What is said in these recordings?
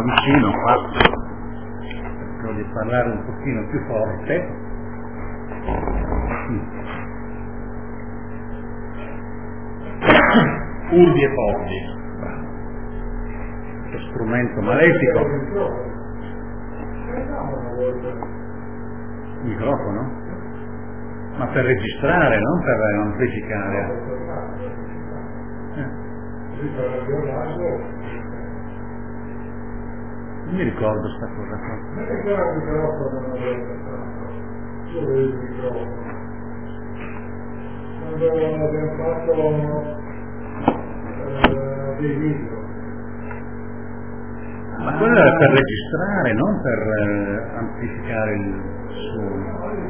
vicino qua, cerco di parlare un pochino più forte. Urbi e porti, questo strumento malefico. Microfono? Ma per registrare, non per amplificare. Non mi ricordo sta cosa qua. Quando abbiamo fatto dei video. Ma quello era per registrare, non per amplificare il suono.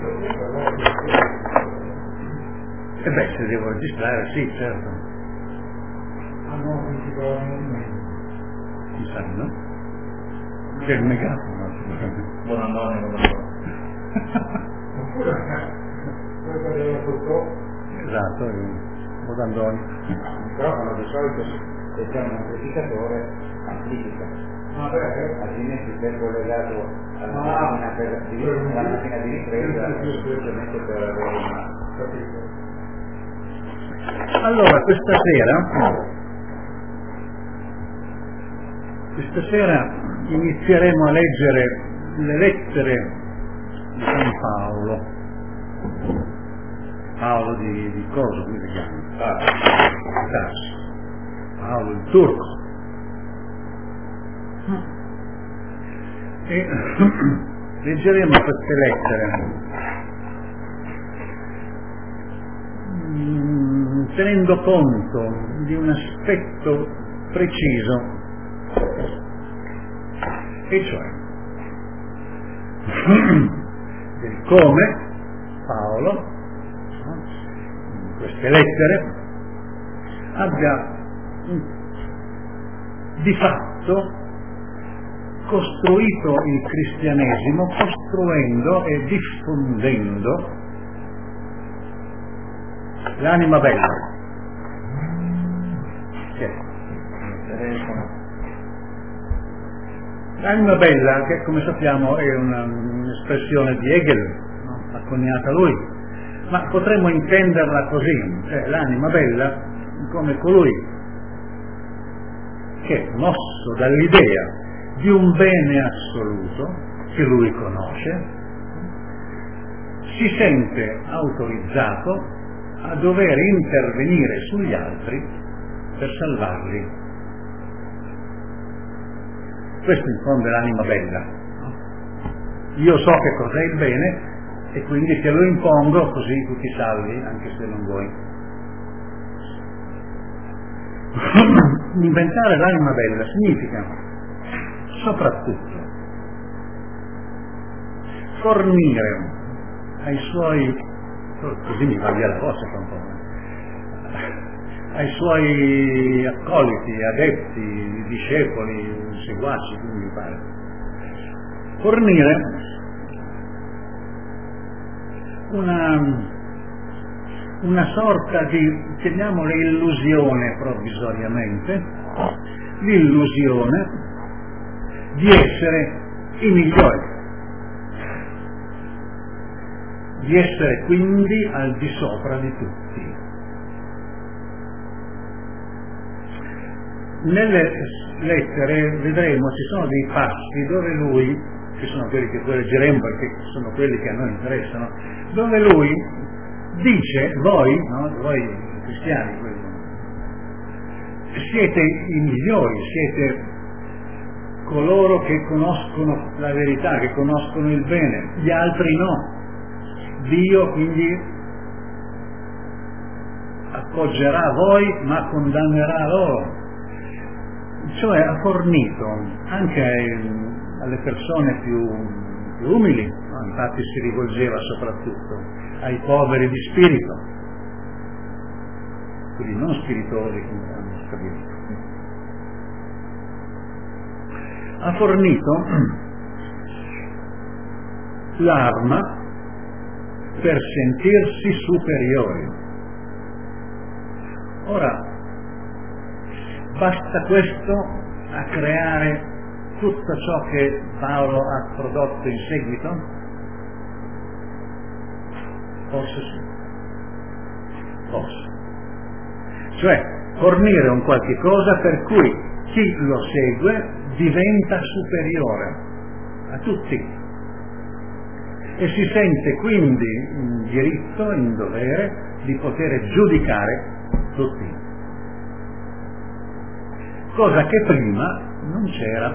E beh, se devo registrare, sì, certo. Ah no, principalmente. Mi sa, no? C'è il megafono. Buon anno. Oppure, poi parliamo sotto. Esatto, buon Andoni. Il microfono di solito se c'è un amplificatore amplifica. Altrimenti se è collegato alla macchina di ripresa semplicemente per avere una. Allora, questa sera inizieremo a leggere le lettere di San Paolo. Paolo di cosa, come si chiama? Tarso. Paolo il turco. E leggeremo queste lettere tenendo conto di un aspetto preciso, e cioè del come Paolo in queste lettere abbia di fatto costruito il cristianesimo, costruendo e diffondendo l'anima bella. L'anima bella, che come sappiamo è un'espressione di Hegel, no? Ha coniata lui, ma potremmo intenderla così, cioè l'anima bella come colui che, mosso dall'idea di un bene assoluto che lui conosce, si sente autorizzato a dover intervenire sugli altri per salvarli. Questo in fondo è l'anima bella. Io so che cos'è il bene e quindi te lo impongo, così tu ti salvi anche se non vuoi. Inventare l'anima bella significa soprattutto fornire ai suoi, così mi va via la voce un po', ai suoi accoliti, adepti, discepoli, seguaci, come mi pare, fornire una sorta di, chiamiamola illusione provvisoriamente, l'illusione di essere i migliori, di essere quindi al di sopra di tutti. Nelle lettere vedremo ci sono dei passi dove lui, che sono quelli che poi leggeremo perché sono quelli che a noi interessano, dove lui dice: voi, no, voi cristiani, siete i migliori, siete coloro che conoscono la verità, che conoscono il bene, gli altri no. Dio quindi appoggerà voi ma condannerà loro. Cioè ha fornito anche alle persone più umili, no? Infatti si rivolgeva soprattutto ai poveri di spirito, quindi non spiritosi come hanno stabilito. Ha fornito l'arma per sentirsi superiori. Ora, basta questo a creare tutto ciò che Paolo ha prodotto in seguito? Forse sì. Forse. Cioè, fornire un qualche cosa per cui chi lo segue diventa superiore a tutti e si sente quindi in diritto, in dovere di poter giudicare tutti, cosa che prima non c'era,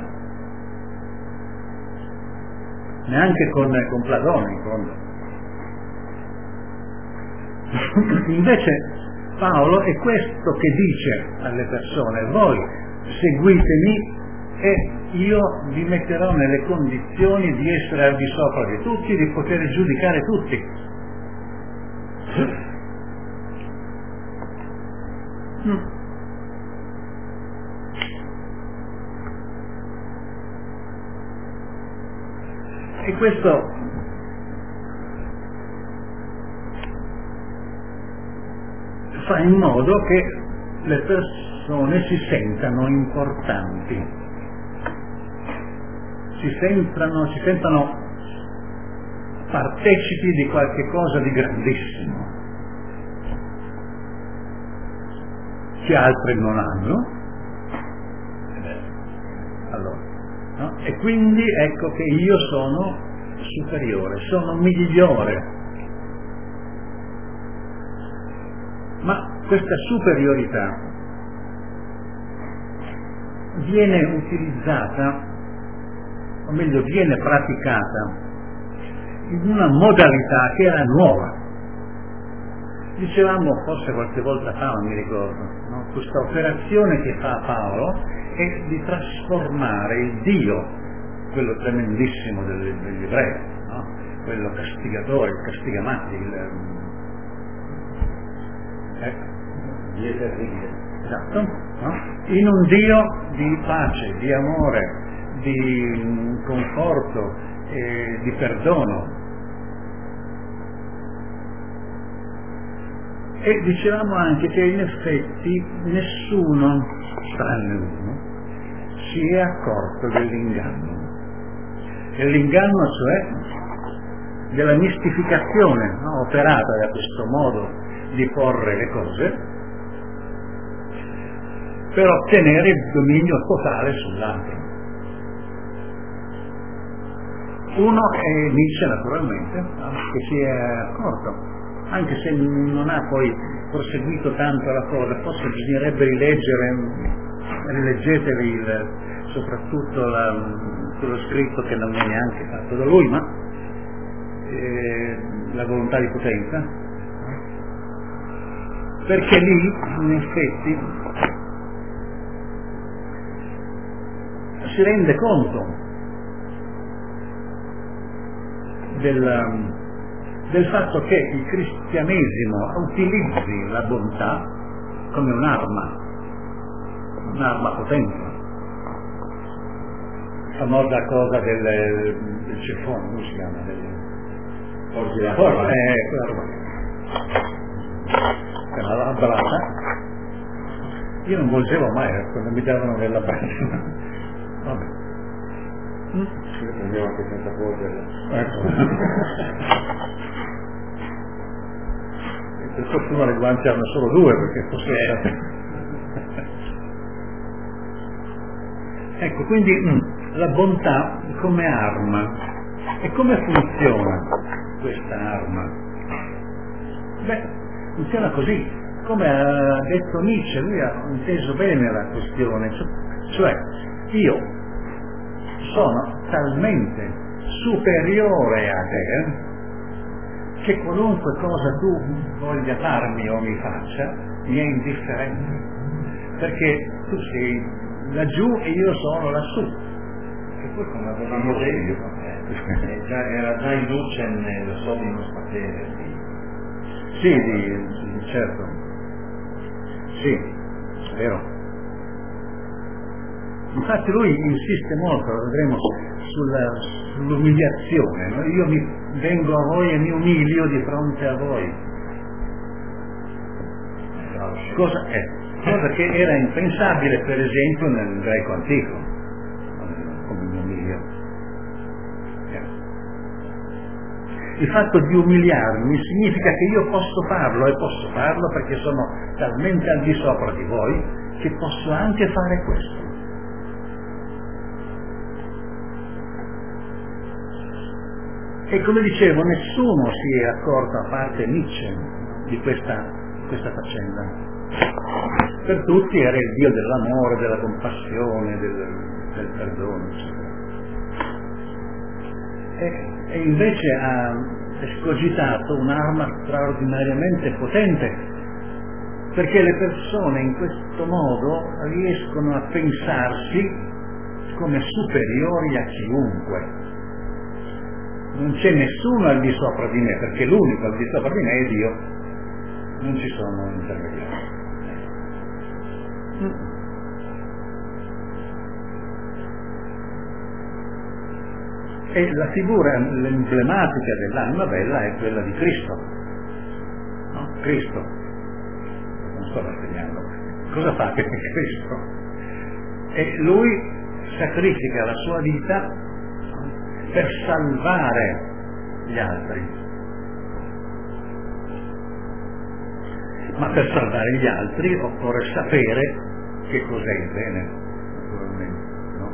neanche con Platone in fondo. Invece Paolo è questo che dice alle persone: voi seguitemi e io vi metterò nelle condizioni di essere al di sopra di tutti, di poter giudicare tutti. E questo fa in modo che le persone si sentano importanti, si sentano partecipi di qualche cosa di grandissimo che altri non hanno. Allora, no? E quindi ecco che io sono superiore, sono migliore. Ma questa superiorità viene utilizzata, o meglio viene praticata in una modalità che era nuova. Dicevamo forse qualche volta fa, non mi ricordo, no? Questa operazione che fa Paolo è di trasformare il Dio, quello tremendissimo degli ebrei, no? Quello castigatore, il castigamatti, Dio terribile. Esatto, no? In un Dio di pace, di amore, di conforto, di perdono. E dicevamo anche che in effetti nessuno, tranne uno, si è accorto dell'inganno. Dell'inganno, cioè della mistificazione, no? Operata da questo modo di porre le cose per ottenere il dominio totale sull'altro. Uno è Nietzsche, naturalmente, che si è accorto, anche se non ha poi proseguito tanto la cosa. Forse bisognerebbe rileggetevi soprattutto quello scritto che non è neanche fatto da lui, ma la volontà di potenza, perché lì in effetti si rende conto del fatto che il cristianesimo utilizzi la bontà come un'arma potente. La famosa cosa del ceffone, come si chiama? Oggi la forza. La braccia. Io non volgevo mai quando mi davano della braccia. Vabbè. Io prendevo anche senza volgerla. Ecco. Per fortuna le guance hanno solo due, perché forse ecco, quindi la bontà come arma. E come funziona questa arma? Beh, funziona così, come ha detto Nietzsche, lui ha inteso bene la questione, cioè io sono talmente superiore a te che qualunque cosa tu voglia farmi o mi faccia mi è indifferente, perché tu sei laggiù e io sono lassù. E poi come avevamo detto, era già in luce nello so di non sapere. Sì, certo. Sì, è vero. Infatti lui insiste molto, lo vedremo, sull'umiliazione, no? Io vengo a voi e mi umilio di fronte a voi. Cosa che era impensabile per esempio nel greco antico, come Il fatto di umiliarmi significa che io posso farlo, e posso farlo perché sono talmente al di sopra di voi che posso anche fare questo. E come dicevo, nessuno si è accorto, a parte Nietzsche, di questa faccenda. Per tutti era il Dio dell'amore, della compassione, del perdono, eccetera. E invece ha escogitato un'arma straordinariamente potente, perché le persone in questo modo riescono a pensarsi come superiori a chiunque. Non c'è nessuno al di sopra di me, perché l'unico al di sopra di me è Dio, non ci sono intermediari. E la figura emblematica dell'anima bella è quella di Cristo, no? Cristo, non sto rassegnando, cosa fa Cristo? E lui sacrifica la sua vita per salvare gli altri, ma per salvare gli altri occorre sapere che cos'è il bene, naturalmente, no?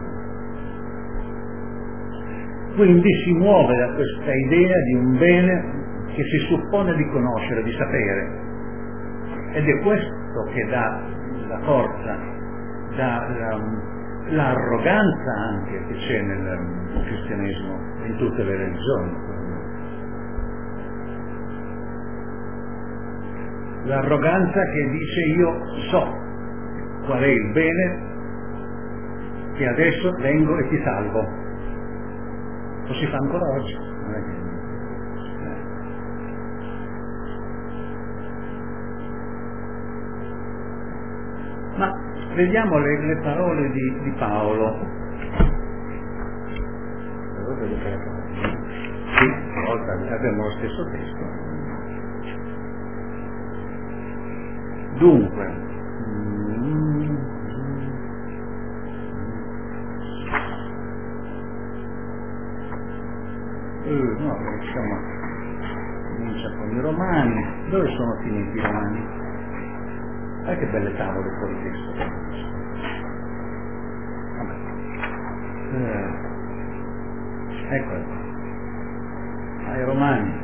Quindi si muove da questa idea di un bene che si suppone di conoscere, di sapere, ed è questo che dà la forza, dà l'arroganza anche che c'è nel cristianesimo, in tutte le religioni. L'arroganza che dice io so qual è il bene che adesso vengo e ti salvo. Lo si fa ancora oggi. Non è che... Ma vediamo le parole di Paolo. Sì, abbiamo lo stesso testo. Dunque, no, insomma, comincia con i Romani. Dove sono finiti i Romani? Che belle tavole fuori testo. Ecco, ai Romani.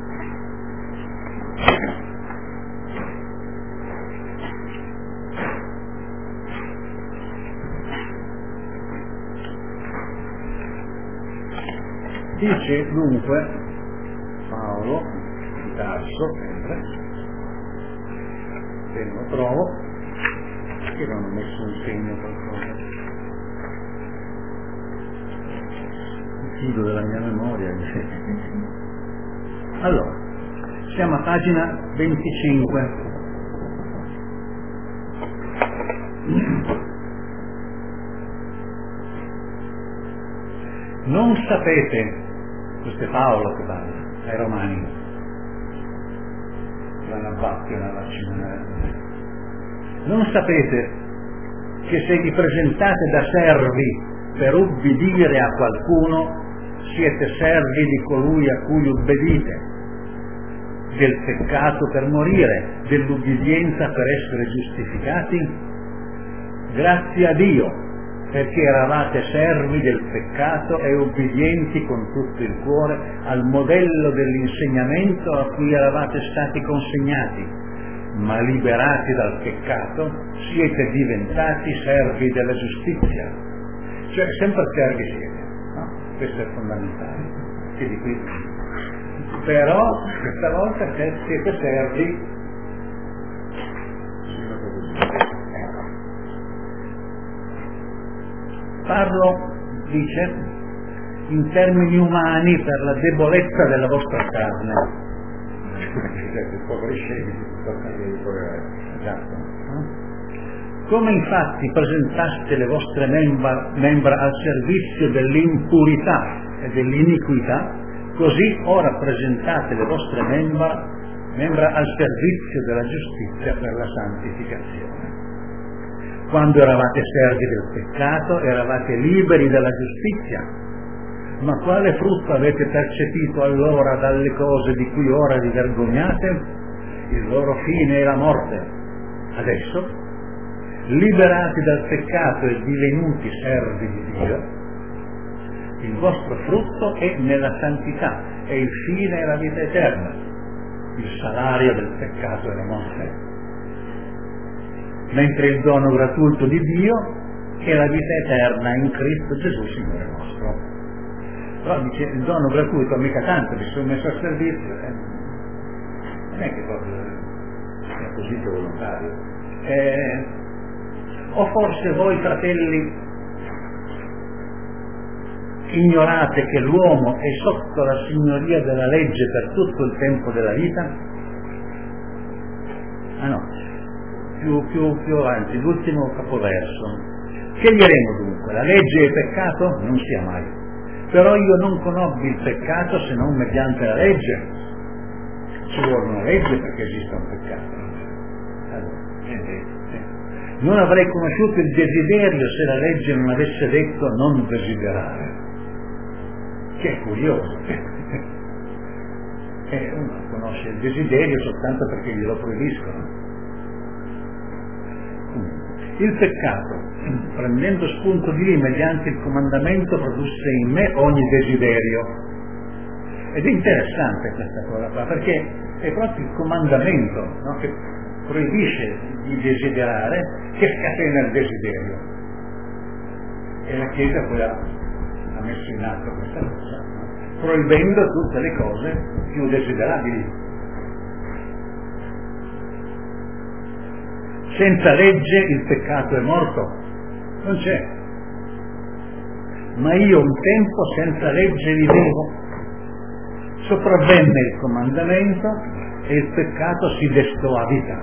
Dice dunque Paolo di Tarso, sempre, se non lo trovo, che non ho messo un segno qualcosa. Mi fido della mia memoria. Allora, siamo a pagina 25. Non sapete, questo è Paolo che parla ai Romani, la Nabbatti, la vaccinare. Non sapete che se vi presentate da servi per ubbidire a qualcuno, siete servi di colui a cui ubbidite, del peccato per morire, dell'ubbidienza per essere giustificati? Grazie a Dio, perché eravate servi del peccato e ubbidienti con tutto il cuore al modello dell'insegnamento a cui eravate stati consegnati, ma liberati dal peccato siete diventati servi della giustizia. Cioè sempre servi siete, no? Questo è fondamentale. Quindi qui. Però questa volta siete servi. Parlo, dice, in termini umani per la debolezza della vostra carne. Come infatti presentaste le vostre membra al servizio dell'impurità e dell'iniquità, così ora presentate le vostre membra al servizio della giustizia per la santificazione. Quando eravate servi del peccato, eravate liberi dalla giustizia, Ma quale frutto avete percepito allora dalle cose di cui ora vi vergognate? Il loro fine è la morte. Adesso, liberati dal peccato e divenuti servi di Dio, il vostro frutto è nella santità e il fine è la vita eterna. Il salario del peccato è la morte, mentre il dono gratuito di Dio è la vita eterna in Cristo Gesù Signore nostro. Però dice il dono gratuito, mica tanto, mi sono messo a servizio, non è che proprio è così che volontario. O forse voi fratelli ignorate che l'uomo è sotto la signoria della legge per tutto il tempo della vita? Ah no, più avanti, l'ultimo capoverso. Che diremo dunque? La legge è peccato? Non sia mai. Però io non conobbi il peccato se non mediante la legge. Ci vuole una legge perché esista un peccato. Allora, non avrei conosciuto il desiderio se la legge non avesse detto non desiderare. Che è curioso. Uno conosce il desiderio soltanto perché glielo proibiscono. Il peccato, prendendo spunto di lì mediante il comandamento, produsse in me ogni desiderio. Ed è interessante questa cosa qua, perché è proprio il comandamento, no, che proibisce di desiderare, che scatena il desiderio. E la Chiesa poi ha messo in atto questa cosa, no? Proibendo tutte le cose più desiderabili. Senza legge il peccato è morto, non c'è. Ma io un tempo senza legge vivevo. Sopravvenne il comandamento e il peccato si destò a vita.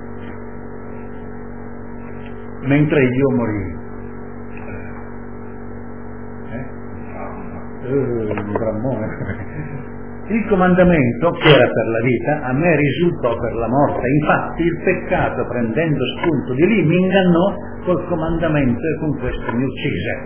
Mentre io morivo. Un brammone. Il comandamento, che era per la vita, a me risultò per la morte. Infatti il peccato, prendendo spunto di lì, mi ingannò col comandamento e con questo mi uccise.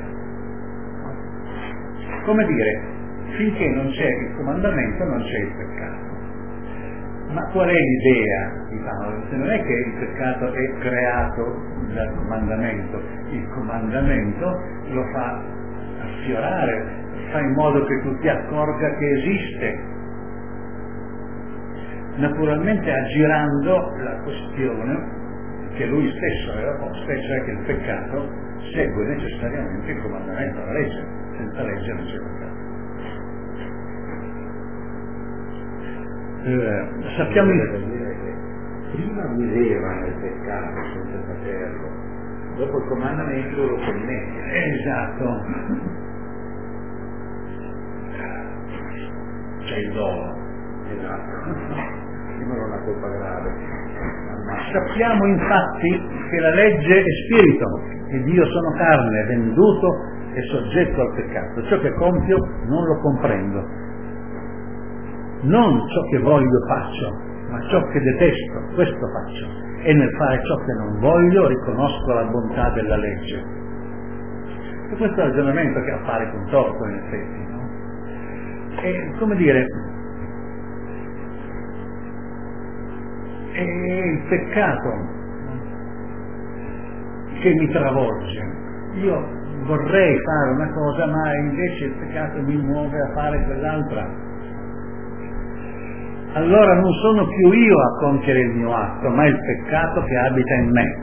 Come dire, finché non c'è il comandamento non c'è il peccato. Ma qual è l'idea di Paolo? Non è che il peccato è creato dal comandamento, il comandamento lo fa affiorare, fa in modo che tu ti accorga che esiste. Naturalmente aggirando la questione che lui stesso aveva posta, cioè che il peccato segue necessariamente il comandamento, la legge. Senza legge non c'è peccato. Sappiamo dire che prima viveva nel peccato senza saperlo, dopo il comandamento lo commette. Esatto. C'è il dono. Esatto. Non è una colpa grave. Sappiamo infatti che la legge è spirito, ed io sono carne, venduto e soggetto al peccato. Ciò che compio non lo comprendo. Non ciò che voglio faccio, ma ciò che detesto, questo faccio. E nel fare ciò che non voglio riconosco la bontà della legge. E questo è il ragionamento che appare con torto in effetti, no? E come dire, è il peccato che mi travolge. Io vorrei fare una cosa, ma invece il peccato mi muove a fare quell'altra. Allora non sono più io a compiere il mio atto, ma il peccato che abita in me.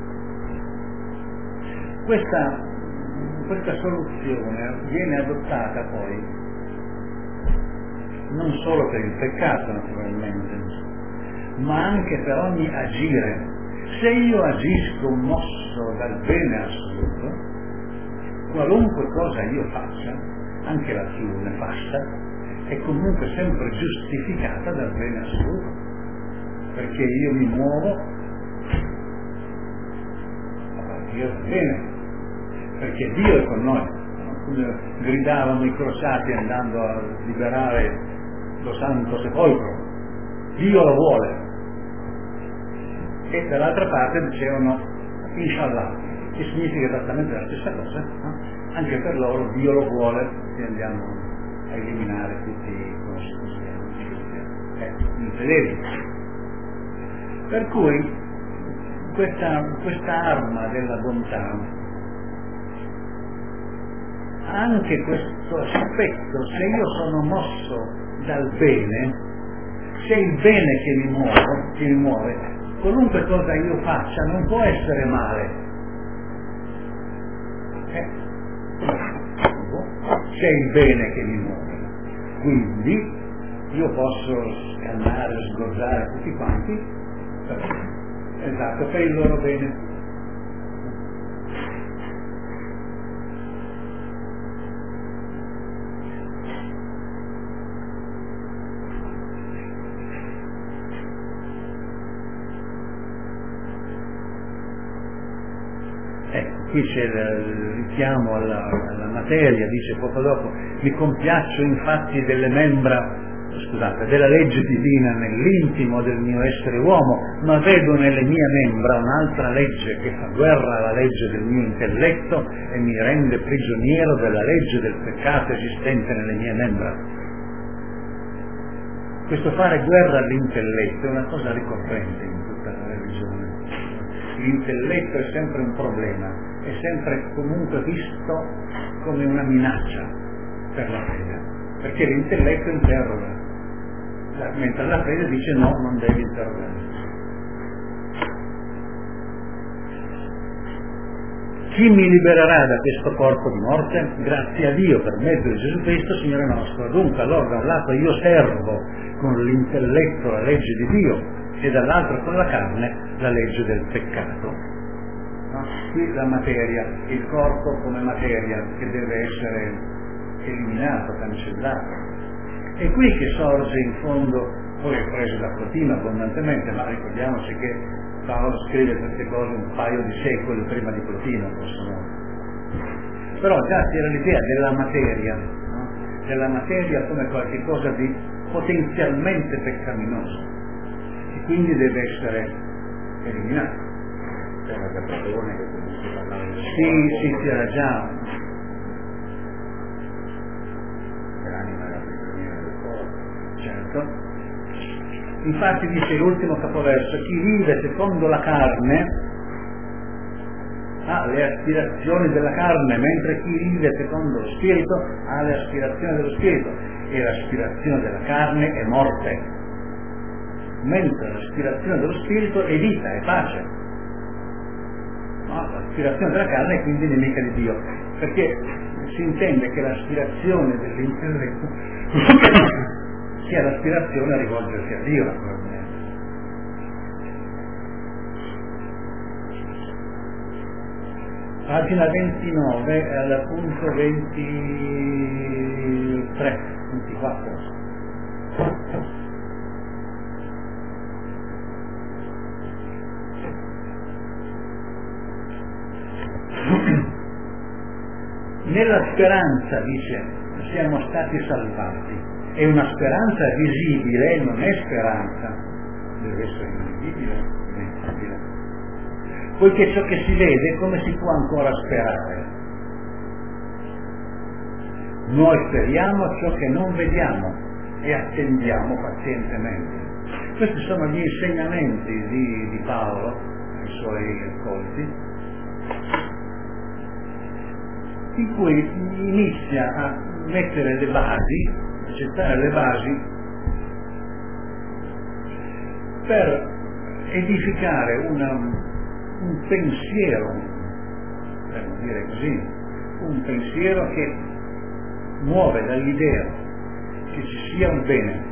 Questa soluzione viene adottata poi non solo per il peccato naturalmente, ma anche per ogni agire. Se io agisco mosso dal bene assoluto, qualunque cosa io faccia, anche la più nefasta, è comunque sempre giustificata dal bene assoluto, perché io mi muovo a partire dal bene, perché Dio è con noi. Come gridavano i crociati andando a liberare lo Santo Sepolcro, Dio lo vuole. E dall'altra parte dicevano Inshallah, che significa esattamente la stessa cosa, no? Anche per loro Dio lo vuole che andiamo a eliminare tutti i infedeli. Per cui questa arma della bontà ha anche questo aspetto: se io sono mosso dal bene, se il bene che mi muove, qualunque cosa io faccia non può essere male. C'è il bene che mi muove, quindi io posso scannare, sgozzare tutti quanti, esatto, per il loro bene. Qui c'è il richiamo alla materia, dice poco dopo: mi compiaccio infatti della legge divina nell'intimo del mio essere uomo, ma vedo nelle mie membra un'altra legge che fa guerra alla legge del mio intelletto e mi rende prigioniero della legge del peccato esistente nelle mie membra. Questo fare guerra all'intelletto è una cosa ricorrente in tutta la religione. L'intelletto è sempre un problema, è sempre comunque visto come una minaccia per la fede, perché l'intelletto interroga, mentre la fede dice no, non devi interrogare. Chi mi libererà da questo corpo di morte? Grazie a Dio per mezzo di Gesù Cristo Signore nostro. Dunque allora da un lato io servo con l'intelletto la legge di Dio e dall'altro con la carne la legge del peccato. No? Qui la materia, il corpo come materia che deve essere eliminato, cancellato. È qui che sorge in fondo, poi è preso da Plotino abbondantemente, ma ricordiamoci che Paolo scrive queste cose un paio di secoli prima di Plotino, però già c'era l'idea della materia, no? Della materia come qualche cosa di potenzialmente peccaminoso e quindi deve essere eliminato. C'era da Platone che comunque parlava di Sì, c'era già. l'anima e la prigioniera del corpo. Certo. Infatti dice l'ultimo capoverso: chi vive secondo la carne ha le aspirazioni della carne, mentre chi vive secondo lo spirito ha le aspirazioni dello spirito, e l'aspirazione della carne è morte, mentre l'aspirazione dello spirito è vita, è pace. No, l'aspirazione della carne è quindi nemica di Dio, perché si intende che l'aspirazione dell'intelletto sia l'aspirazione a rivolgersi a Dio, naturalmente. Pagina 29 al punto 24. Nella speranza, dice, siamo stati salvati. È una speranza visibile, non è speranza, deve essere invisibile, invisibile. Poiché ciò che si vede, come si può ancora sperare? Noi speriamo ciò che non vediamo e attendiamo pazientemente. Questi sono gli insegnamenti di Paolo ai suoi accolti, in cui inizia a mettere le basi, a gettare le basi per edificare un pensiero, per dire così, un pensiero che muove dall'idea che ci sia un bene,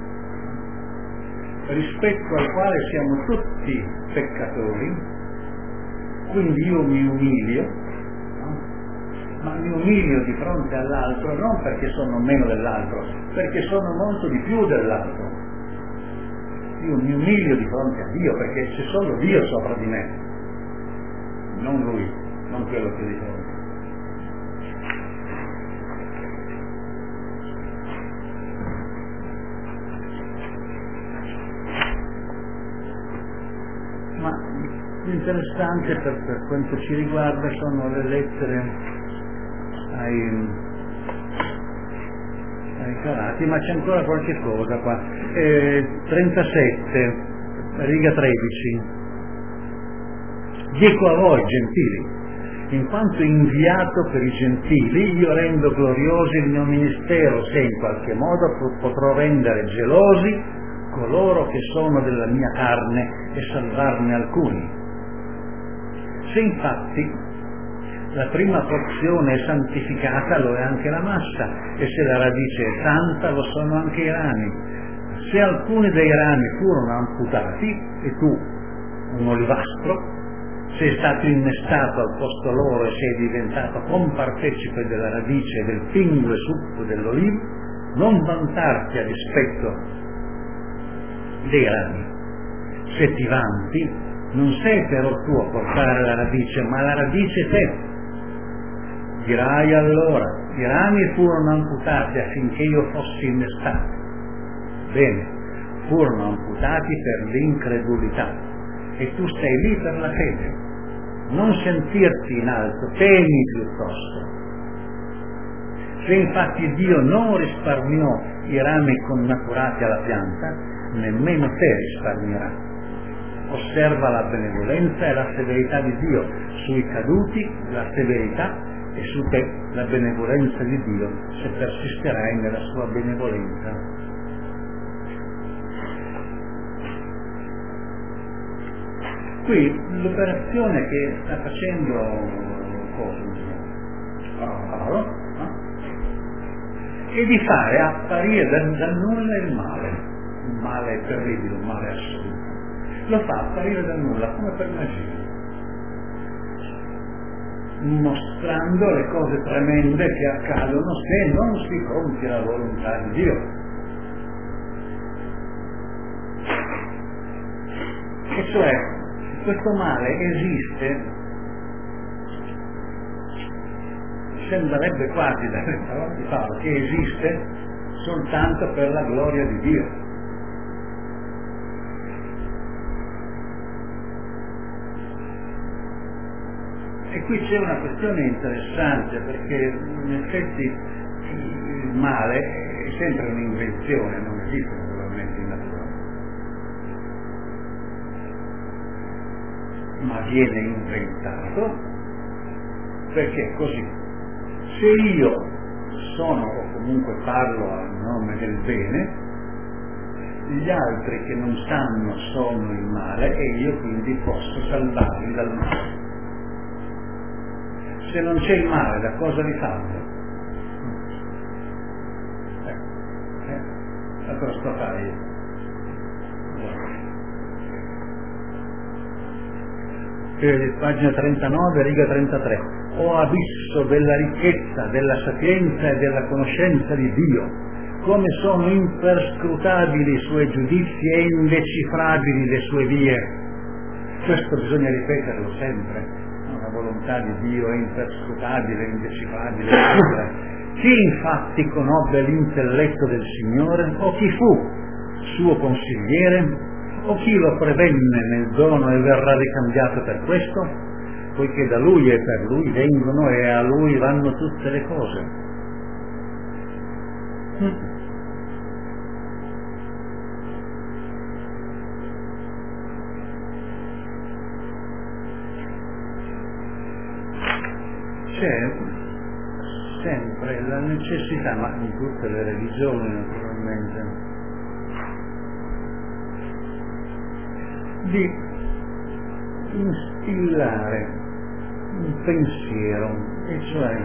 rispetto al quale siamo tutti peccatori, quindi io mi umilio, ma mi umilio di fronte all'altro non perché sono meno dell'altro, perché sono molto di più dell'altro. Io mi umilio di fronte a Dio perché c'è solo Dio sopra di me, non Lui, non quello che di fronte. Ma in interessante per quanto ci riguarda sono le lettere ai Galati, ma c'è ancora qualche cosa qua. 37, riga 13. Dico a voi, gentili, in quanto inviato per i gentili, io rendo glorioso il mio ministero, se in qualche modo potrò rendere gelosi coloro che sono della mia carne e salvarne alcuni. Se infatti la prima porzione è santificata, lo è anche la massa, e se la radice è santa, lo sono anche i rami. Se alcuni dei rami furono amputati, e tu, un olivastro, sei stato innestato al posto loro e sei diventato compartecipe della radice e del pingue succo dell'olivo, non vantarti a dispetto dei rami. Se ti vanti, non sei però tu a portare la radice, ma la radice te. Dirai allora, i rami furono amputati affinché io fossi innestato. Bene, furono amputati per l'incredulità e tu stai lì per la fede. Non sentirti in alto, temi piuttosto. Se infatti Dio non risparmiò i rami connaturati alla pianta, nemmeno te risparmierà. Osserva la benevolenza e la severità di Dio, sui caduti la severità e su te la benevolenza di Dio, se persisterai nella sua benevolenza. Qui l'operazione che sta facendo Paolo è di fare apparire dal nulla il male. Un male terribile, un male assoluto. Lo fa apparire dal nulla come per magia, mostrando le cose tremende che accadono se non si compie la volontà di Dio. E cioè, questo male esiste, sembrerebbe quasi dalle parole di Paolo, che esiste soltanto per la gloria di Dio. E qui c'è una questione interessante, perché in effetti il male è sempre un'invenzione, non esiste naturalmente in natura, ma viene inventato perché così. Se io sono, o comunque parlo a nome del bene, gli altri che non sanno sono il male e io quindi posso salvarli dal male. Se non c'è il male, da cosa li salvo? La cosa sto a fare io. Pagina 39, riga 33. O abisso della ricchezza, della sapienza e della conoscenza di Dio, come sono imperscrutabili i suoi giudizi e indecifrabili le sue vie. Questo bisogna ripeterlo sempre. La volontà di Dio è imperscrutabile, indecifrabile. Chi infatti conobbe l'intelletto del Signore, o chi fu suo consigliere, o chi lo prevenne nel dono e verrà ricambiato per questo, poiché da Lui e per Lui vengono e a Lui vanno tutte le cose. C'è sempre la necessità, ma in tutte le religioni naturalmente, di instillare un pensiero, e cioè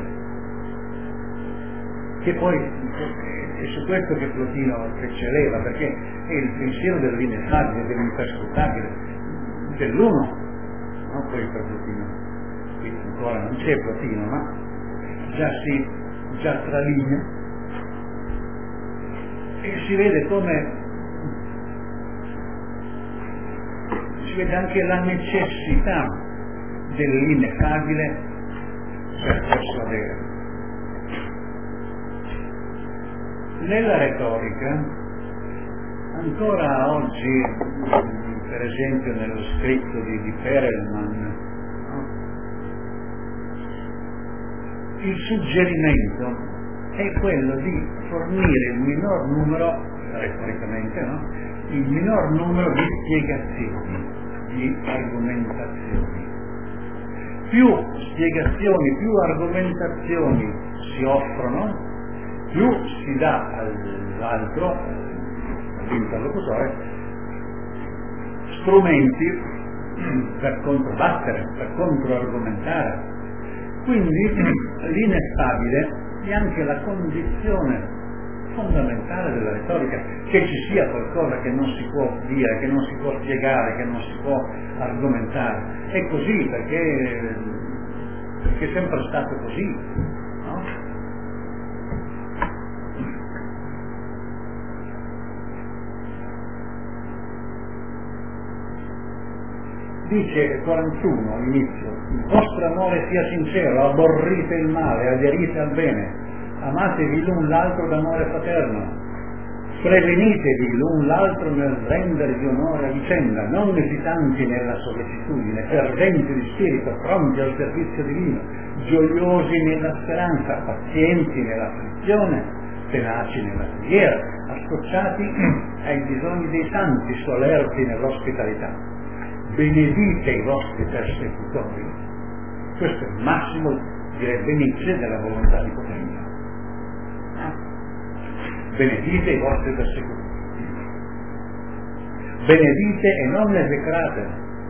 che poi è su questo che Plotino eccelleva, perché è il pensiero dell'ineffabile, dell'imperscrutabile, dell'uno, non poi per Plotino. Qui ancora non c'è Plotino, ma già tralinea, e si vede come si vede anche la necessità dell'ineffabile per persuadere. Nella retorica ancora oggi per esempio nello scritto di Perelman, no? Il suggerimento è quello di fornire il minor numero, retoricamente, no? Il minor numero di spiegazioni, di argomentazioni. Più spiegazioni, più argomentazioni si offrono, più si dà all'altro, all'interlocutore, strumenti per controbattere, per controargomentare. Quindi l'ineffabile è anche la condizione fondamentale della retorica, che ci sia qualcosa che non si può dire, che non si può spiegare, che non si può argomentare. È così perché è sempre stato così, no? Dice 41 all'inizio: il vostro amore sia sincero, aborrite il male, aderite al bene, amatevi l'un l'altro d'amore fraterno, prevenitevi l'un l'altro nel rendervi onore a vicenda, non esitanti nella sollecitudine, ferventi di spirito, pronti al servizio divino, gioiosi nella speranza, pazienti nell'afflizione, tenaci nella preghiera, associati ai bisogni dei santi, solerti nell'ospitalità. Benedite i vostri persecutori. Questo è il massimo, direbbe Nietzsche, della volontà di potenza. Benedite i vostri persecutori. Benedite e non esecrate.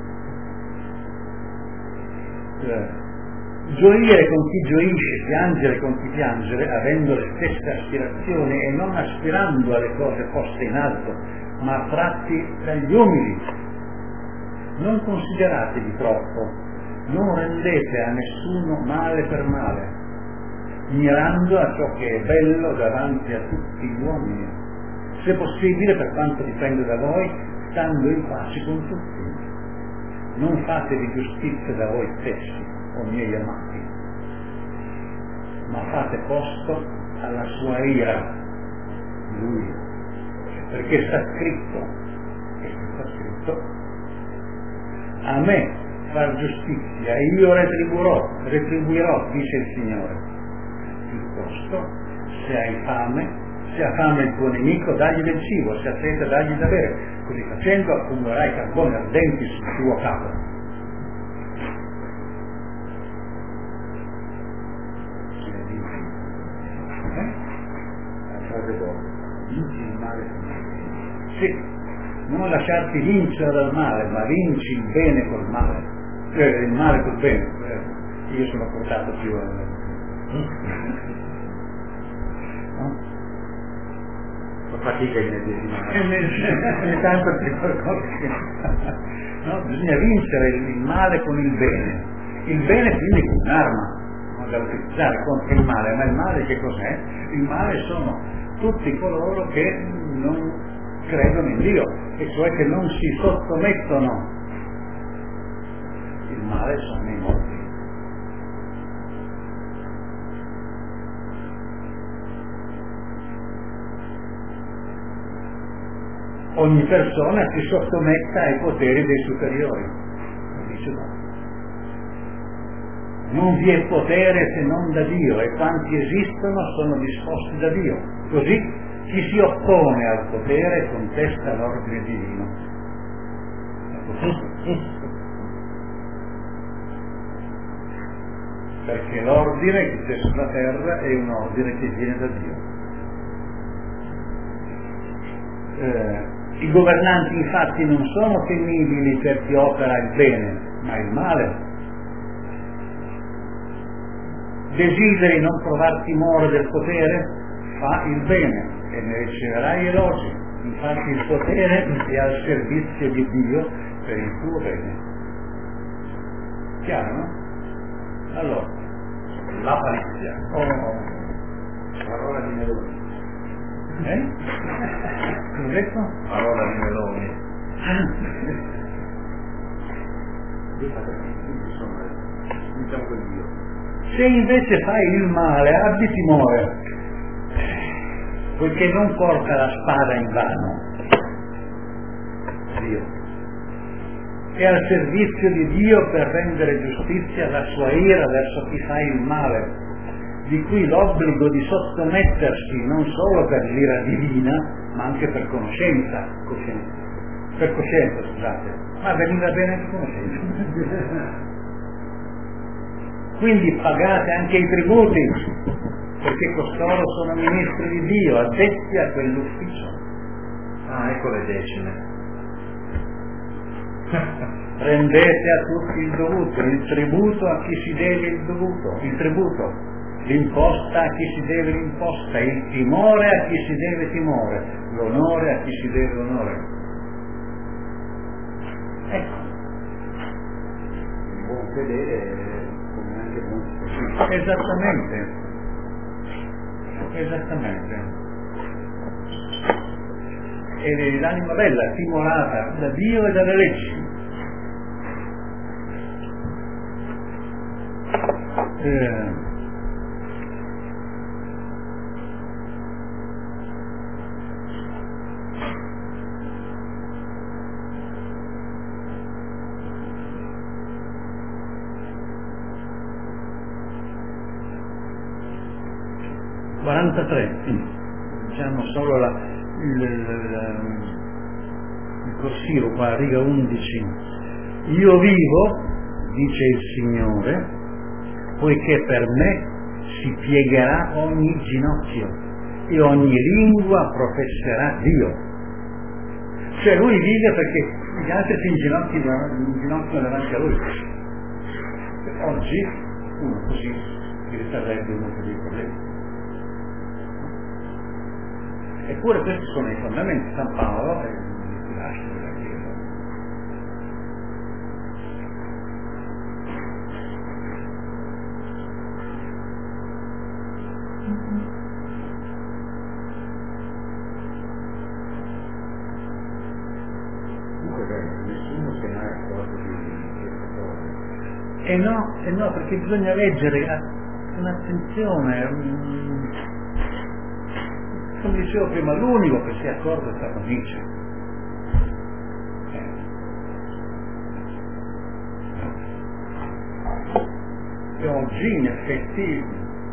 Gioire con chi gioisce, piangere con chi piangere, avendo le stesse aspirazioni e non aspirando alle cose poste in alto, ma attratti dagli umili. Non consideratevi troppo, non rendete a nessuno male per male, mirando a ciò che è bello davanti a tutti gli uomini, se possibile, per quanto dipende da voi, stando in pace con tutti. Non fatevi giustizia da voi stessi, o miei amati, ma fate posto alla sua ira, lui, perché sta scritto, a me far giustizia, io retribuirò, dice il Signore. Piuttosto, se hai fame, se ha fame il tuo nemico, dagli del cibo, se ha sete, dagli da bere, così facendo accumulerai carboni ardenti sul tuo capo. La frase dopo, vinci il male. Sì. Non lasciarti vincere dal male, ma vinci il bene col male, cioè il male col bene. Io sono portato più a... no? Fa fatica in medesimare. Ogni tanto c'è qualcosa che... no? Bisogna vincere il male con il bene. Il bene quindi con un'arma, non da utilizzare contro il male, ma il male che cos'è? Il male sono tutti coloro che non credono in Dio, e cioè che non si sottomettono. Il male sono i morti. Ogni persona si sottometta ai poteri dei superiori. Dice no. Non vi è potere se non da Dio, e quanti esistono sono disposti da Dio. Così chi si oppone al potere contesta l'ordine divino. Perché l'ordine che c'è sulla terra è un ordine che viene da Dio. I governanti infatti non sono temibili per chi opera il bene, ma il male. Desideri non provar timore del potere? Fa il bene e ne riceverai elogi. Infatti il potere è al servizio di Dio per il tuo bene. Chiaro, no? Allora, la palizia. Parola di Meloni. Cosa ho detto? Parola di Meloni. Diciamo quel Dio. Se invece fai il male, abbi timore, poiché non porta la spada in vano. Dio. è al servizio di Dio per rendere giustizia alla sua ira verso chi fa il male, di cui l'obbligo di sottomettersi non solo per l'ira divina, ma anche per coscienza, scusate, ma veniva bene per conoscenza. Quindi pagate anche i tributi, perché costoro sono ministri di Dio, addetti a quell'ufficio. Ah, ecco le decime. Rendete a tutti il dovuto, il tributo a chi si deve il tributo, l'imposta a chi si deve l'imposta, il timore a chi si deve timore, l'onore a chi si deve l'onore. Ecco. Il buon fedele come anche buon fedele. Esattamente. E l'anima bella, timorata da Dio e dalle leggi. Diciamo solo il corsivo qua, riga 11. Io vivo, dice il Signore, poiché per me si piegherà ogni ginocchio e ogni lingua professerà Dio. Cioè lui vive perché gli altri si inginocchiano davanti a lui. Oggi uno così risolverebbe uno dei problemi. Eppure questi sono i fondamenti. San Paolo e il pilastro della Chiesa. Nessuno si è mai accorto di questa cosa. No, perché bisogna leggere con attenzione. Come dicevo prima, l'unico che si è accorto è stato Nietzsche. E oggi in effetti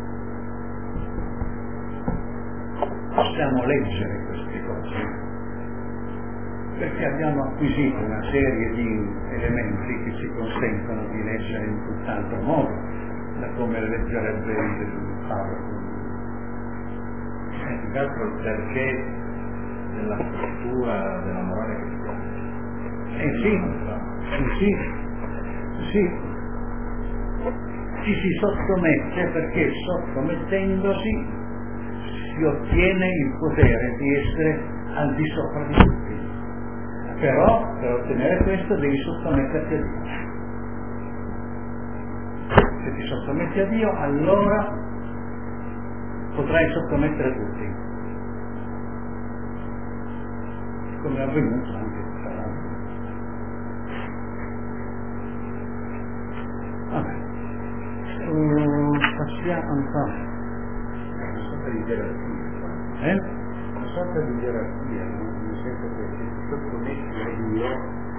possiamo leggere queste cose perché abbiamo acquisito una serie di elementi che ci consentono di leggere in tutt'altro modo da come leggerebbe il Paolo. Più che altro il perché della struttura della morale cristiana. Sì. Ci si sottomette perché sottomettendosi si ottiene il potere di essere al di sopra di tutti. Però per ottenere questo devi sottometterti a Dio. Se ti sottometti a Dio, allora potrai sottomettere tutti, come è avvenuto anche tra l'altro. Passiamo ancora. Una sorta di gerarchia. Una sorta di gerarchia, nel senso che se ti sottometti a Dio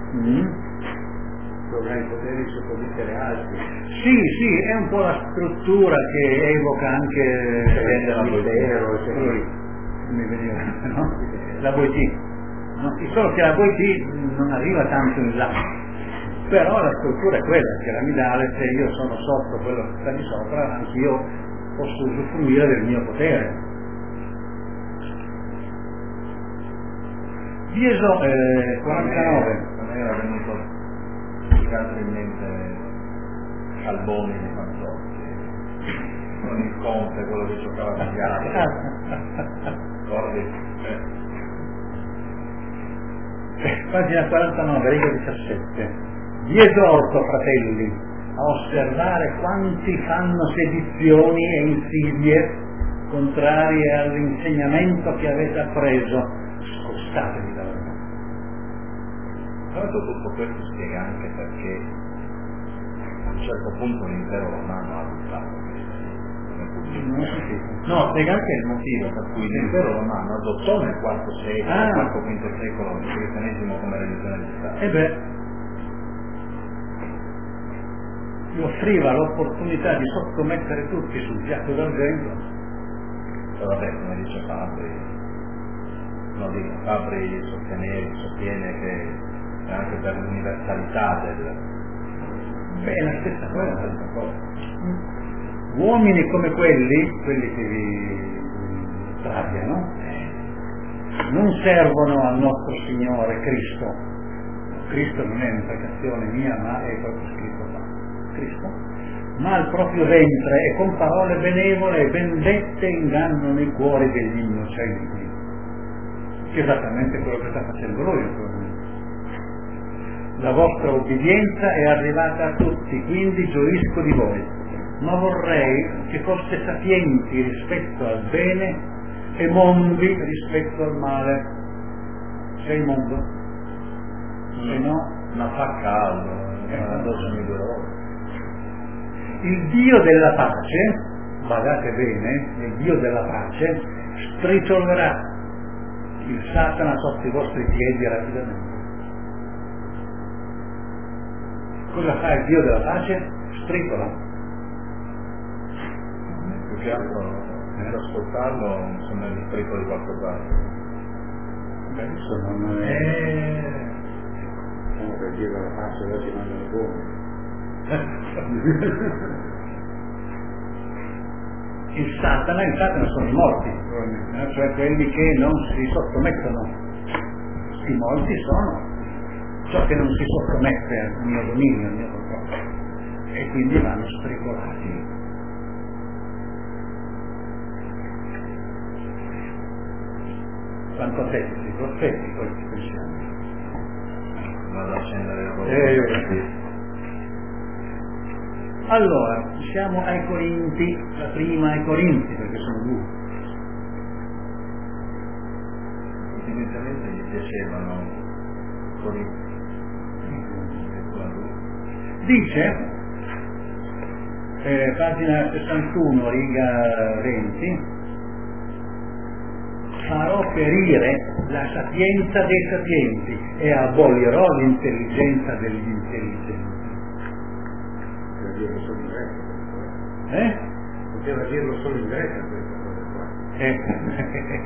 dovrai poter sottomettere altri. Sì, è un po' la struttura che evoca anche la Boitero, mi veniva, no? La Boitì. No? Solo che la Boitì non arriva tanto in là, però la struttura è quella, piramidale. Se io sono sotto quello che sta di sopra, anch'io posso usufruire del mio potere. Dieso 49. Non era venuto più che altro in mente Alboni nei Fantotti, con il Conte, quello che giocava a gare. Ricordi? Pagina 49, riga 17. Vi esorto, fratelli, a osservare quanti fanno sedizioni e insidie contrarie all'insegnamento che avete appreso. Spostatevi da loro. Tra l'altro tutto questo spiega anche perché a un certo punto l'impero romano ha adottato No, spiega anche il motivo per cui l'impero romano adottò nel IV secolo, nel IV-V secolo il cristianesimo come religione di Stato. gli offriva l'opportunità di sottomettere tutti sul piatto d'argento. Vabbè, come dice Fabri sostiene che è anche per l'universalità del... Beh, è la stessa cosa. Uomini come quelli che vi trapiano, non servono al nostro Signore Cristo. Cristo non è un'imprecazione mia, ma è proprio scritto qua. Cristo, ma al proprio ventre, e con parole benevole e vendette ingannano i cuori degli innocenti. Che è esattamente quello che sta facendo lui, naturalmente. La vostra obbedienza è arrivata a tutti, quindi gioisco di voi, ma vorrei che foste sapienti rispetto al bene e mondi rispetto al male. Sei mondo? Se no, ma fa caldo, sono 2 ore. Il Dio della pace, badate bene, il Dio della pace stritollerà il Satana sotto i vostri piedi rapidamente. Cosa fa il Dio della pace? Stritola. Più che altro, nell'ascoltarlo, mi sembra il stritolo di qualcos'altro. Questo non è... Diciamo che il Dio della pace oggi mandano buoni. Il Satana sono i morti, cioè quelli che non si sottomettono. I morti sono ciò che non si sottomette al mio dominio, al mio controllo, e quindi vanno stritolati. Quanto tecnici, profetico il pensiamo. Vado a accendere la voce. Allora, siamo ai Corinti, la prima ai Corinti, perché sono 2. Inizialmente gli piacevano Corinti. Dice, pagina 61, riga 20, farò perire la sapienza dei sapienti e abolirò l'intelligenza degli intelligenti. Dirlo solo in Grecia. Poteva dirlo solo in Grecia questa cosa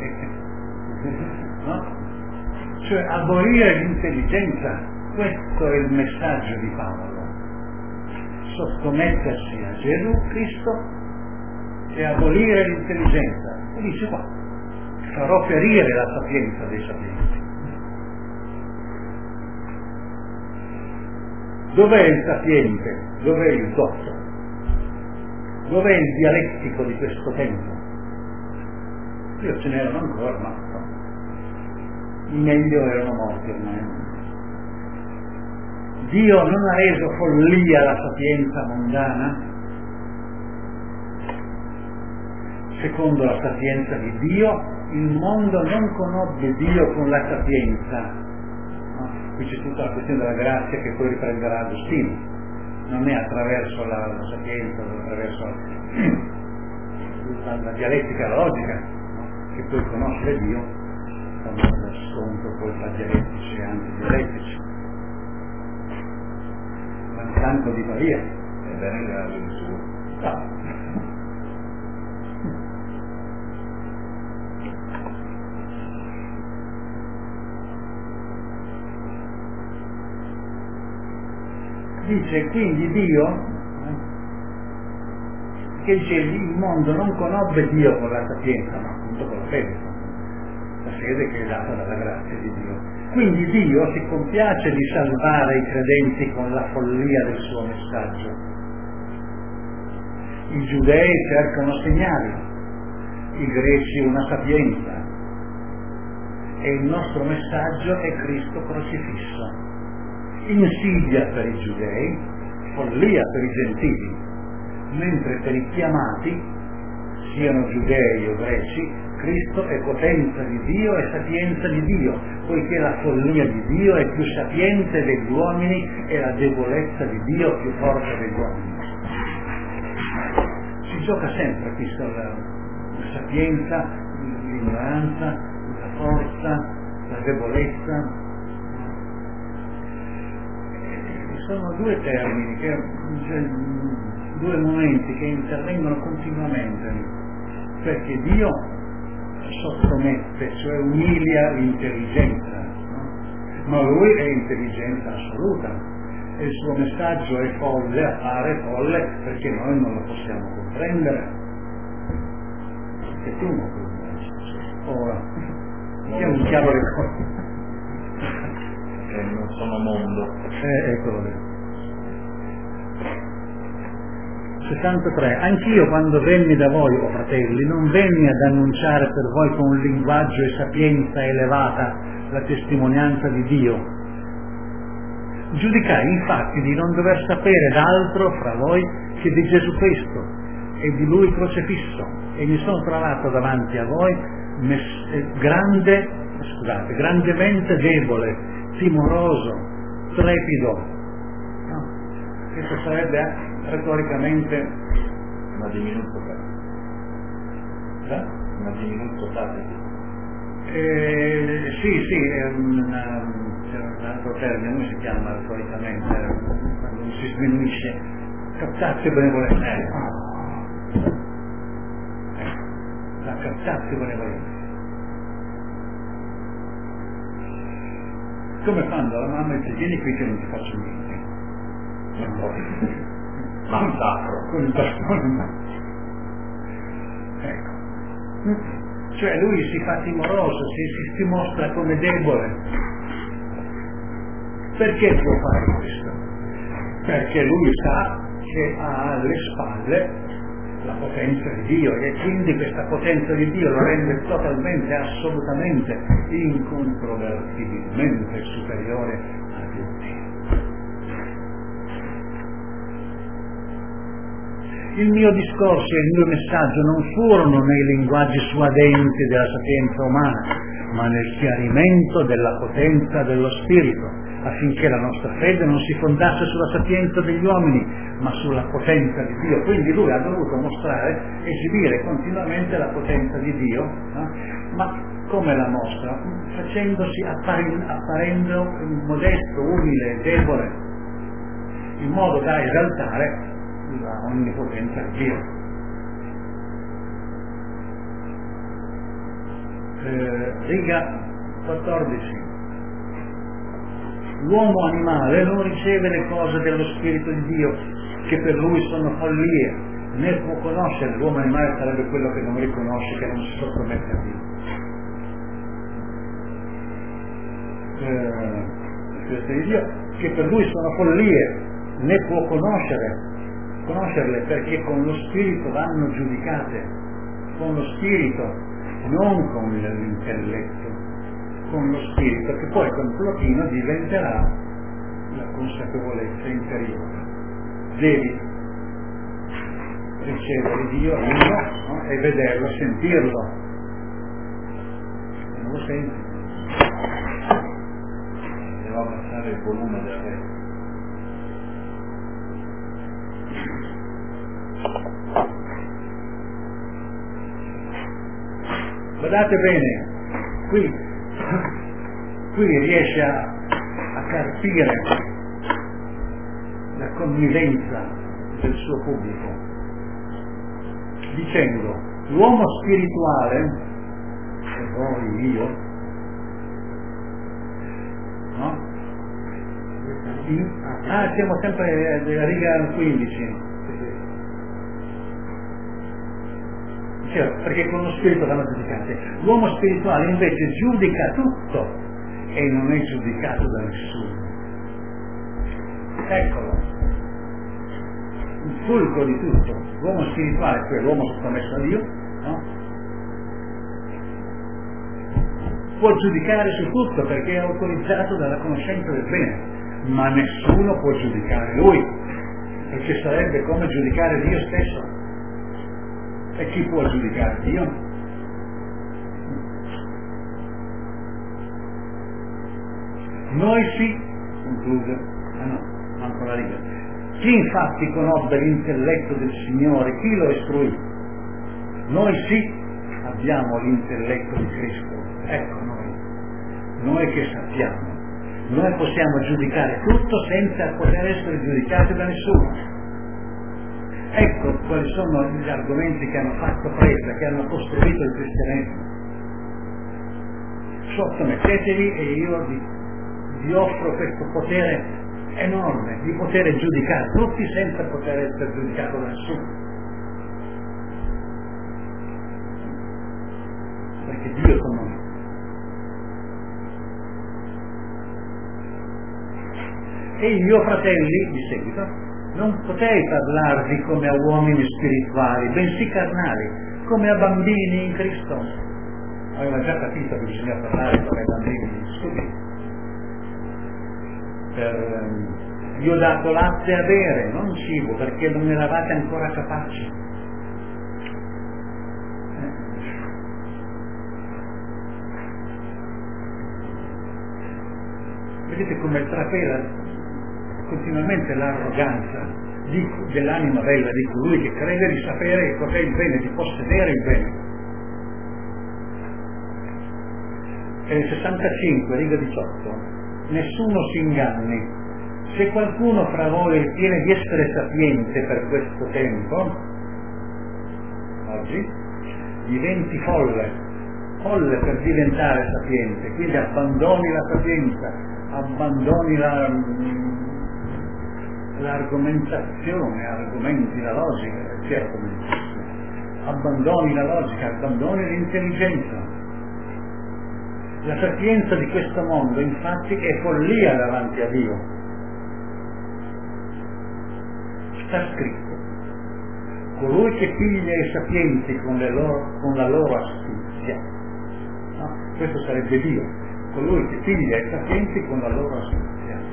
qua. No? Cioè abolire l'intelligenza, questo è il messaggio di Paolo. Sottomettersi a Gesù Cristo e abolire l'intelligenza. E dice qua, farò perire la sapienza dei sapienti. Dov'è il sapiente? Dov'è il dotto? Dov'è il dialettico di questo tempo? Io ce n'erano ancora, ma i meglio erano morti ormai. Dio non ha reso follia la sapienza mondana? Secondo la sapienza di Dio, il mondo non conobbe Dio con la sapienza. Qui c'è tutta la questione della grazia che poi riprenderà Agostino, non è attraverso la sapienza, attraverso la dialettica, la logica, che poi conosce Dio, quando scontro poi tra dialettici e antidialettici. Ma intanto di Maria, è bene grave il suo. Dice quindi Dio, che dice il mondo non conobbe Dio con la sapienza, ma appunto con la fede che è data dalla grazia di Dio. Quindi Dio si compiace di salvare i credenti con la follia del suo messaggio. I giudei cercano segnali, i greci una sapienza, e il nostro messaggio è Cristo crocifisso. Insidia per i giudei, follia per i gentili, mentre per i chiamati, siano giudei o greci, Cristo è potenza di Dio e sapienza di Dio, poiché la follia di Dio è più sapiente degli uomini e la debolezza di Dio più forte degli uomini. Si gioca sempre qui sulla sapienza, l'ignoranza, la forza, la debolezza. sono due termini, due momenti che intervengono continuamente, perché Dio sottomette, cioè umilia l'intelligenza, no? Ma Lui è intelligenza assoluta e il suo messaggio è folle, appare folle perché noi non lo possiamo comprendere. E tu non comprendi. Ora, mettiamo in chiaro le cose. Non sono mondo. Eccolo lì. 63. Anch'io quando venni da voi, o fratelli, non venni ad annunciare per voi con un linguaggio e sapienza elevata la testimonianza di Dio. Giudicai infatti di non dover sapere d'altro fra voi che di Gesù Cristo e di Lui crocifisso, e mi sono trovato davanti a voi grandemente debole, timoroso, trepido. No? Questo sarebbe retoricamente una diminuto tattico. Sì, è un altro termine, come si chiama retoricamente quando si sminuisce? Captatio benevolenza. La captatio benevolenza. Come quando la mamma dice vieni qui che non ti faccio niente. Massacro. Con il bastone in mano. Ecco. Cioè lui si fa timoroso, si mostra come debole. Perché può fare questo? Perché lui sa che ha alle spalle la potenza di Dio e quindi questa potenza di Dio lo rende totalmente, assolutamente, incontrovertibilmente superiore a tutti. Il mio discorso e il mio messaggio non furono nei linguaggi suadenti della sapienza umana, ma nel chiarimento della potenza dello Spirito, affinché la nostra fede non si fondasse sulla sapienza degli uomini, ma sulla potenza di Dio. Quindi lui ha dovuto mostrare, esibire continuamente la potenza di Dio, no? Ma come la mostra? Facendosi apparendo modesto, umile, debole, in modo da esaltare la onnipotenza di Dio. Riga 14. L'uomo animale non riceve le cose dello Spirito di Dio, che per lui sono follie, né può conoscere. L'uomo animale sarebbe quello che non riconosce, che non si sottomette a Dio. Spirito di Dio, che per lui sono follie, né può conoscerle, perché con lo Spirito vanno giudicate, con lo Spirito, non con l'intelletto, con lo Spirito, che poi con plotino diventerà la consapevolezza interiore. Devi ricevere Dio, no? E vederlo, sentirlo. Non lo senti. Devo abbassare il volume della testa. Guardate bene, qui riesce a carpire la connivenza del suo pubblico, dicendo l'uomo spirituale, e voi io, no? Siamo sempre alla riga 15. Perché con lo spirito vanno giudicate. L'uomo spirituale invece giudica tutto e non è giudicato da nessuno. Eccolo, il fulcro di tutto. L'uomo spirituale, cioè l'uomo sottomesso a Dio, no? Può giudicare su tutto perché è autorizzato dalla conoscenza del bene, ma nessuno può giudicare lui, perché sarebbe come giudicare Dio stesso. E chi può giudicare Dio? Noi sì, conclude, manco la riga. Chi infatti conobbe l'intelletto del Signore, chi lo istruì? Noi sì abbiamo l'intelletto di Cristo, ecco noi che sappiamo, Noi possiamo giudicare tutto senza poter essere giudicati da nessuno. Ecco quali sono gli argomenti che hanno fatto presa, che hanno costruito il cristianesimo. Sottomettetevi e io vi offro questo potere enorme di poter giudicare tutti senza poter essere giudicato da nessuno. Perché Dio è con noi. E io, fratelli, di seguito, non potei parlarvi come a uomini spirituali, bensì carnali, come a bambini in Cristo. Aveva già capito che bisogna parlare come bambini subito. Vi ho dato latte a bere, non cibo, perché non eravate ancora capaci. Vedete come trapela continuamente l'arroganza dell'anima bella di colui che crede di sapere che cos'è il bene, di possedere il bene. E nel 65, riga 18, nessuno si inganni. Se qualcuno fra voi ritiene di essere sapiente per questo tempo, oggi, diventi folle per diventare sapiente, quindi abbandoni la sapienza, abbandoni l'argomentazione, argomenti la logica, certo, abbandoni la logica, abbandoni l'intelligenza. La sapienza di questo mondo infatti è follia davanti a Dio. Sta scritto: colui che piglia i sapienti con la loro astuzia, no? Questo sarebbe Dio, colui che piglia i sapienti con la loro astuzia.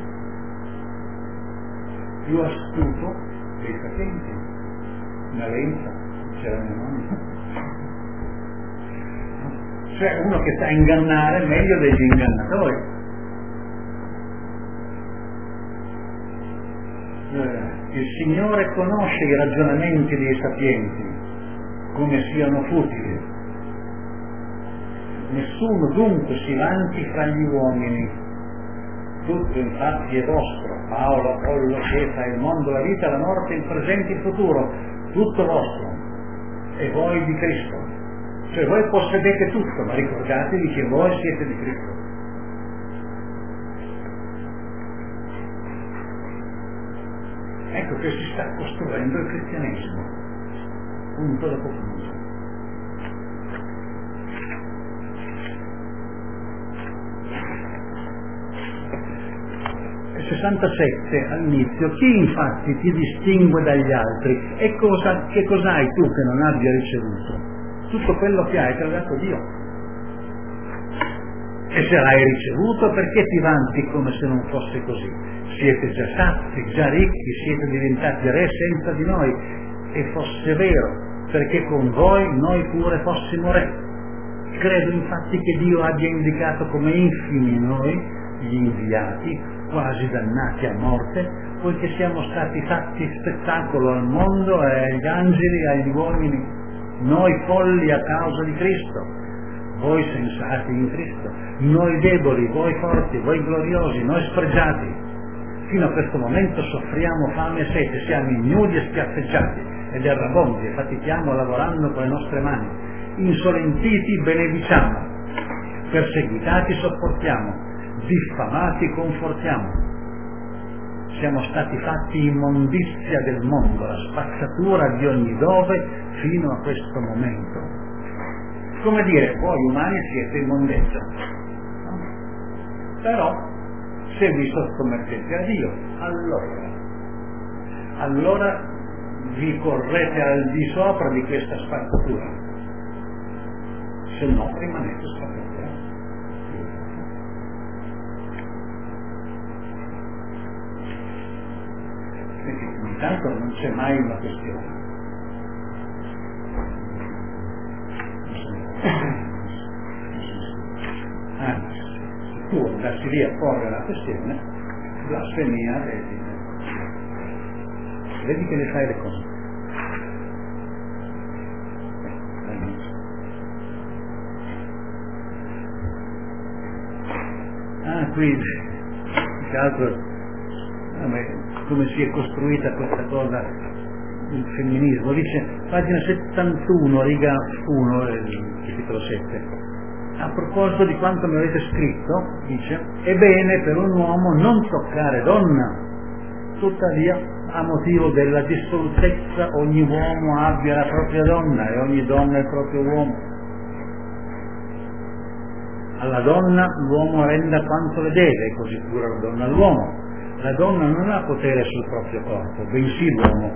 Più astuto dei sapienti, una lenza, c'era mia nonna. Cioè uno che sa ingannare meglio degli ingannatori. Il Signore conosce i ragionamenti dei sapienti, come siano futili. Nessuno dunque si vanti fra gli uomini. Tutto infatti è vostro, Paolo, Apollo, Cefa, il mondo, la vita, la morte, il presente, il futuro, tutto vostro, e voi di Cristo. Cioè voi possedete tutto, ma ricordatevi che voi siete di Cristo. Ecco che si sta costruendo il cristianesimo, punto dopo punto. 67 all'inizio: chi infatti ti distingue dagli altri? E che cos'hai tu che non abbia ricevuto? Tutto quello che hai te l'ha dato Dio. E se l'hai ricevuto, perché ti vanti come se non fosse così? Siete già sazi, già ricchi, siete diventati re senza di noi, e fosse vero, perché con voi noi pure fossimo re. Credo infatti che Dio abbia indicato come infimi noi, gli inviati, quasi dannati a morte, poiché siamo stati fatti spettacolo al mondo e agli angeli e agli uomini, noi folli a causa di Cristo, voi sensati in Cristo, noi deboli, voi forti, voi gloriosi, noi spregiati. Fino a questo momento soffriamo fame e sete, siamo ignudi e schiaffeggiati ed errabondi e fatichiamo lavorando con le nostre mani, insolentiti benediciamo, perseguitati sopportiamo, diffamati confortiamo. Siamo stati fatti immondizia del mondo, la spazzatura di ogni dove fino a questo momento. Come dire, voi umani siete immondezza. Però, se vi sottomettete a Dio, allora vi correte al di sopra di questa spazzatura. Se no, rimanete spazzatura. Intanto non c'è mai una questione. Anzi, se tu andassi lì a porre la questione, blasfemia, vedi che le fai le cose. Qui che altro come si è costruita questa cosa, il femminismo. Dice, pagina 71, riga 1, capitolo 7. A proposito di quanto mi avete scritto, dice, è bene per un uomo non toccare donna, tuttavia a motivo della dissolutezza ogni uomo abbia la propria donna e ogni donna il proprio uomo. Alla donna l'uomo renda quanto le deve, così pure la donna all'uomo. La donna non ha potere sul proprio corpo, bensì l'uomo.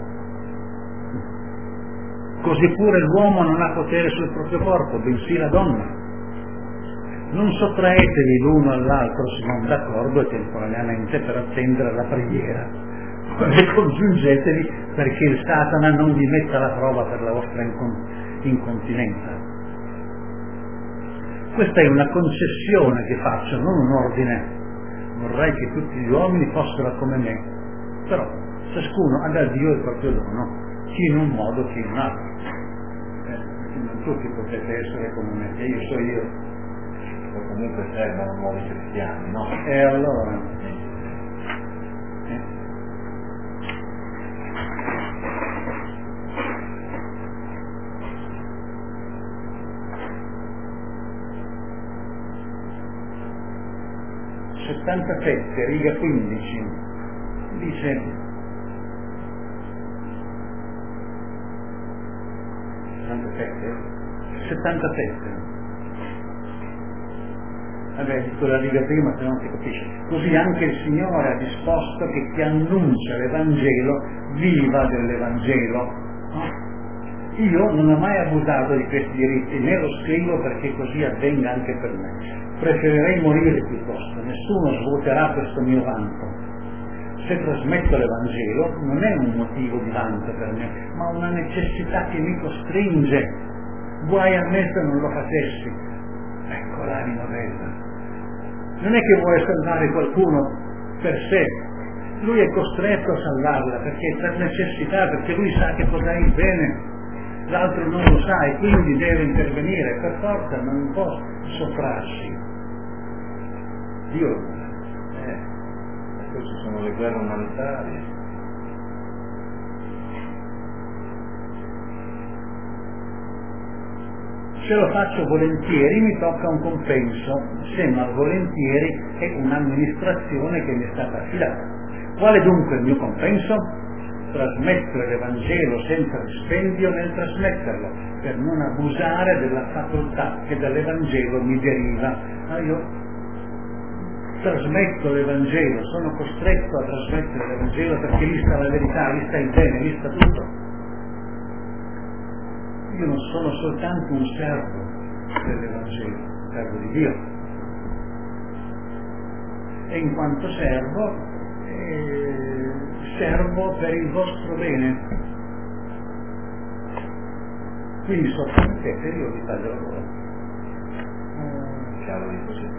Così pure l'uomo non ha potere sul proprio corpo, bensì la donna. Non sottraetevi l'uno all'altro se non d'accordo e temporaneamente per attendere la preghiera. Poi congiungetevi perché il Satana non vi metta alla prova per la vostra incontinenza. Questa è una concessione che faccio, non un ordine. Vorrei che tutti gli uomini fossero come me, però ciascuno ha da Dio il proprio dono, chi in un modo, chi in un altro. Non tutti potete essere come me, che io so io. O comunque servono nuovi cristiani, no? E allora? ...77, riga 15, dice... 77. Vabbè, dico la riga prima se non si capisce. Così anche il Signore ha disposto che chi annuncia l'Evangelo viva dell'Evangelo. Io non ho mai abusato di questi diritti, né lo scrivo perché così avvenga anche per me. Preferirei morire piuttosto, nessuno svuoterà questo mio vanto. Se trasmetto l'Evangelo non è un motivo di vanto per me, ma una necessità che mi costringe. Guai a me se non lo facessi. Ecco l'anima bella. Non è che vuole salvare qualcuno per sé, lui è costretto a salvarla perché per necessità, perché lui sa che potrà il bene, l'altro non lo sa e quindi deve intervenire, per forza non può sottrarsi. Dio poi ci sono le guerre umanitarie. Se lo faccio volentieri mi tocca un compenso, se malvolentieri è un'amministrazione che mi è stata affidata. Quale dunque il mio compenso? Trasmettere l'Evangelo senza dispendio nel trasmetterlo, per non abusare della facoltà che dall'Evangelo mi deriva. Io trasmetto l'Evangelo, sono costretto a trasmettere l'Evangelo perché lì sta la verità, lì sta il bene, lì sta tutto. Io non sono soltanto un servo dell'Evangelo, un servo di Dio. E in quanto servo, servo per il vostro bene. Quindi sottomettetevi, io vi taglio la gola. Chiaro di così.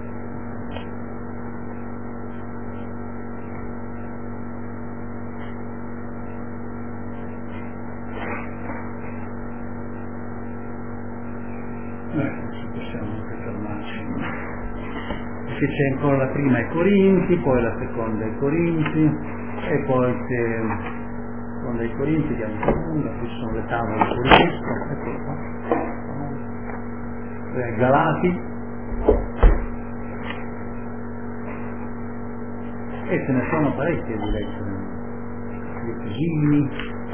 Possiamo anche fermarci. Perché c'è ancora la prima ai Corinti, poi la seconda ai Corinti, e poi c'è la seconda ai Corinti, che è lunga, qui sono le tavole sul disco, eccolo qua. Galati, e ce ne sono parecchie di lettere, gli Efesini.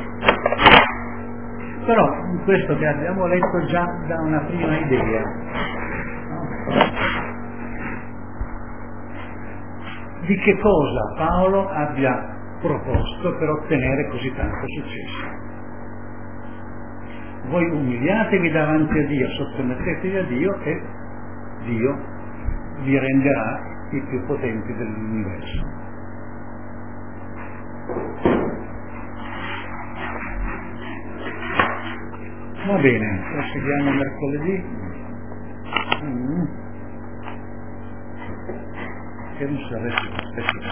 Però questo che abbiamo letto già dà una prima idea, no? Di che cosa Paolo abbia proposto per ottenere così tanto successo. Voi umiliatevi davanti a Dio, sottomettetevi a Dio e Dio vi renderà i più potenti dell'universo. Va bene, proseguiamo mercoledì. Che non si avesse